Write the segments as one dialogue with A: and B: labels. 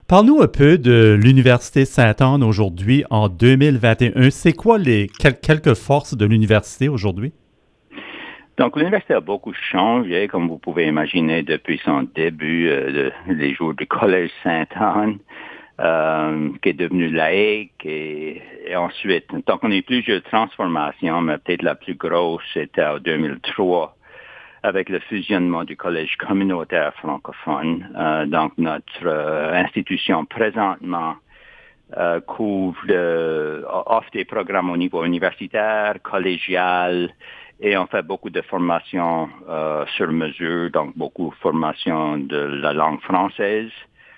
A: Parle-nous un peu de l'Université Sainte-Anne aujourd'hui, en 2021. C'est quoi quelques forces de l'université aujourd'hui?
B: Donc, l'université a beaucoup changé, comme vous pouvez imaginer, depuis son début, les jours du Collège Sainte-Anne, qui est devenu laïque, et ensuite. Donc, on a eu plusieurs transformations, mais peut-être la plus grosse, c'était en 2003, avec le fusionnement du Collège communautaire francophone. Donc, notre institution présentement offre des programmes au niveau universitaire, collégial, et on fait beaucoup de formations sur mesure, donc beaucoup de formations de la langue française.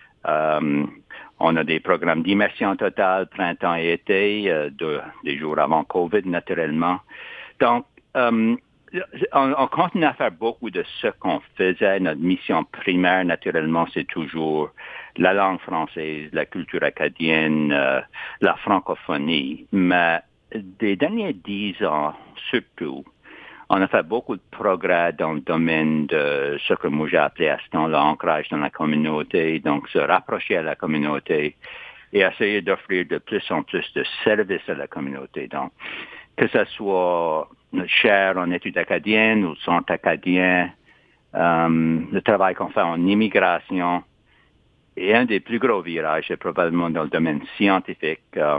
B: On a des programmes d'immersion totale, printemps et été, des jours avant COVID, naturellement. Donc, on continue à faire beaucoup de ce qu'on faisait. Notre mission primaire, naturellement, c'est toujours la langue française, la culture acadienne, la francophonie. Mais des derniers 10 ans, surtout, on a fait beaucoup de progrès dans le domaine de ce que moi j'ai appelé à ce temps-là l'ancrage dans la communauté, donc se rapprocher à la communauté et essayer d'offrir de plus en plus de services à la communauté. Donc, que ce soit notre chaire en études acadiennes ou le centre acadien, le travail qu'on fait en immigration. Et un des plus gros virages, c'est probablement dans le domaine scientifique.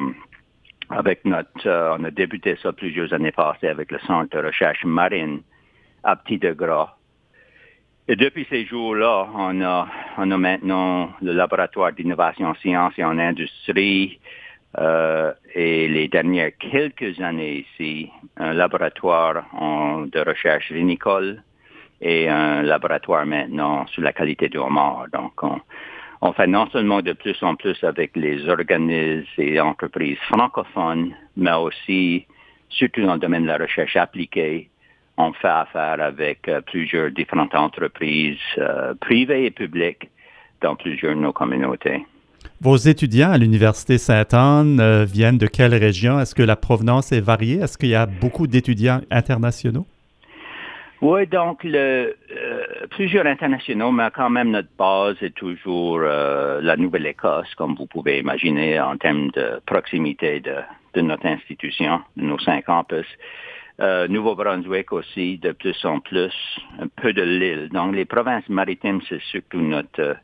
B: On a débuté ça plusieurs années passées avec le Centre de recherche marine à Petit-de-Gras. Et depuis ces jours-là, on a maintenant le laboratoire d'innovation en sciences et en industrie. Et les dernières quelques années ici, un laboratoire de recherche vinicole et un laboratoire maintenant sur la qualité du homard. Donc, on fait non seulement de plus en plus avec les organismes et entreprises francophones, mais aussi, surtout dans le domaine de la recherche appliquée, on fait affaire avec plusieurs différentes entreprises privées et publiques dans plusieurs de nos communautés.
A: Vos étudiants à l'Université Sainte-Anne viennent de quelle région? Est-ce que la provenance est variée? Est-ce qu'il y a beaucoup d'étudiants internationaux?
B: Oui, donc plusieurs internationaux, mais quand même notre base est toujours la Nouvelle-Écosse, comme vous pouvez imaginer en termes de proximité de notre institution, de nos 5 campus. Nouveau-Brunswick aussi, de plus en plus, un peu de l'île. Donc les provinces maritimes, c'est surtout notre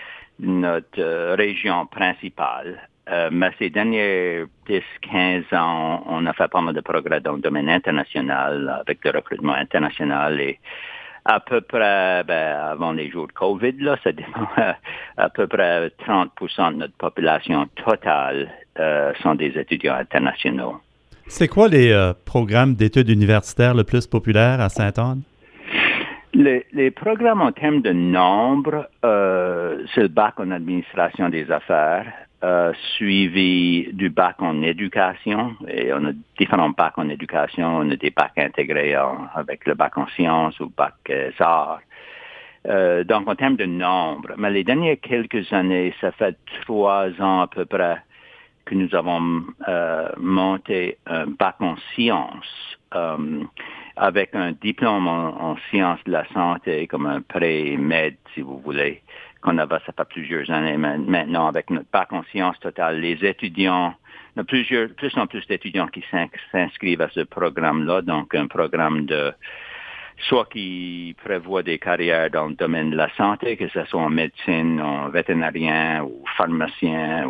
B: région principale. Mais ces derniers 10-15 ans, on a fait pas mal de progrès dans le domaine international avec le recrutement international et à peu près, avant les jours de COVID, là, ça dépend, à peu près 30% de notre population totale sont des étudiants internationaux.
A: C'est quoi les programmes d'études universitaires le plus populaires à Sainte-Anne?
B: Les programmes en termes de nombre, c'est le bac en administration des affaires, suivi du bac en éducation. Et on a différents bacs en éducation. On a des bacs intégrés avec le bac en sciences ou bac arts. Donc, en termes de nombre, mais les dernières quelques années, ça fait 3 ans à peu près que nous avons monté un bac en sciences avec un diplôme en sciences de la santé, comme un pré-med, si vous voulez, qu'on avait, ça fait plusieurs années maintenant, avec notre bac en sciences totales. Les étudiants, il y a plus en plus d'étudiants qui s'inscrivent à ce programme-là, donc un programme soit qui prévoit des carrières dans le domaine de la santé, que ce soit en médecine, en vétérinaire ou pharmacien,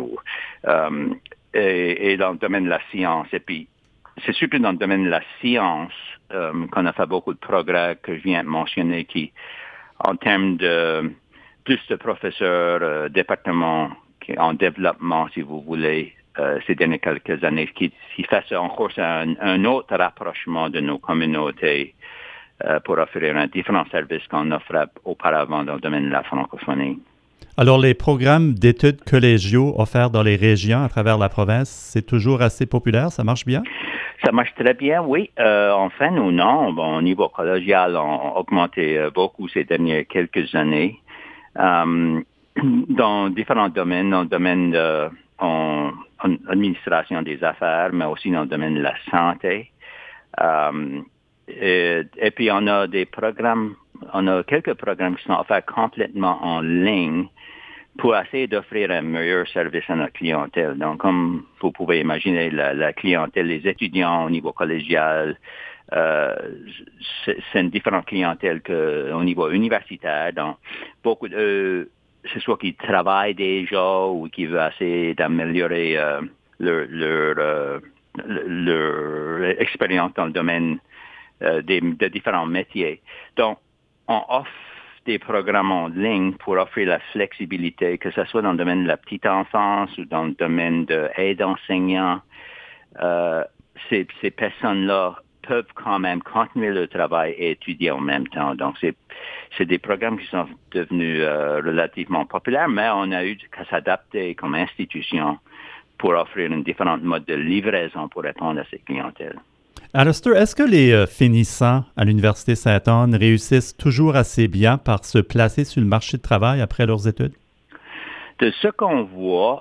B: et dans le domaine de la science. Et puis, c'est surtout dans le domaine de la science qu'on a fait beaucoup de progrès que je viens de mentionner, qui, en termes de plus de professeurs, départements en développement, si vous voulez, ces dernières quelques années, qui fait ça encore un autre rapprochement de nos communautés pour offrir un différent service qu'on offrait auparavant dans le domaine de la francophonie.
A: Alors, les programmes d'études collégiaux offerts dans les régions à travers la province, c'est toujours assez populaire? Ça marche bien?
B: Ça marche très bien, oui. Enfin, nos nombres au niveau collégial ont augmenté beaucoup ces dernières quelques années dans différents domaines, dans le domaine en administration des affaires, mais aussi dans le domaine de la santé. Et puis, on a quelques programmes qui sont offerts complètement en ligne pour essayer d'offrir un meilleur service à notre clientèle. Donc, comme vous pouvez imaginer, la clientèle, les étudiants au niveau collégial, c'est une différente clientèle qu'au niveau universitaire. Donc, beaucoup de c'est soit qui travaillent déjà ou qui veulent essayer d'améliorer leur expérience dans le domaine de différents métiers. Donc, on offre des programmes en ligne pour offrir la flexibilité, que ce soit dans le domaine de la petite enfance ou dans le domaine de aide enseignant. Ces personnes-là peuvent quand même continuer le travail et étudier en même temps. Donc, c'est des programmes qui sont devenus relativement populaires, mais on a eu qu'à s'adapter comme institution pour offrir un différent mode de livraison pour répondre à ces clientèles.
A: Alistair, est-ce que les finissants à l'Université Sainte-Anne réussissent toujours assez bien par se placer sur le marché de travail après leurs études?
B: De ce qu'on voit,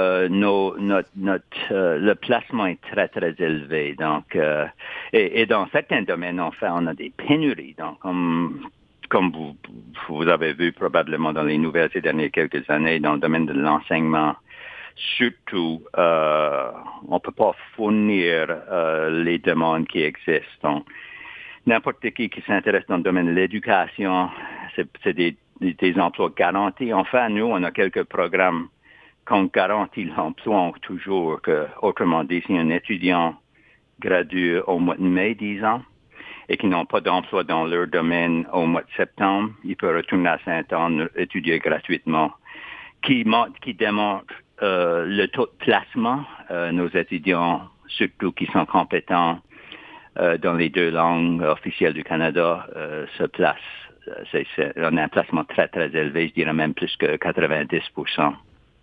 B: le placement est très, très élevé. Donc, et dans certains domaines, on a des pénuries. Donc, comme vous avez vu probablement dans les nouvelles ces dernières quelques années, dans le domaine de l'enseignement, surtout, on ne peut pas fournir les demandes qui existent. Donc, n'importe qui s'intéresse dans le domaine de l'éducation, c'est des emplois garantis. Enfin, nous, on a quelques programmes qu'on garantit l'emploi toujours. Autrement dit, si un étudiant gradue au mois de mai, disons, et qui n'ont pas d'emploi dans leur domaine au mois de septembre, il peut retourner à Sainte-Anne, étudier gratuitement, qui démontre le taux de placement. Nos étudiants, surtout qui sont compétents dans les 2 langues officielles du Canada, se placent. On a un placement très, très élevé, je dirais même plus que 90%.